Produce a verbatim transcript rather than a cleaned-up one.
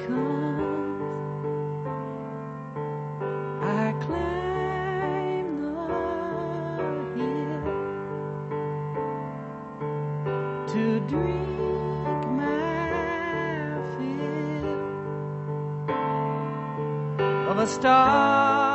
comes, I climb the hill to drink my fill of a star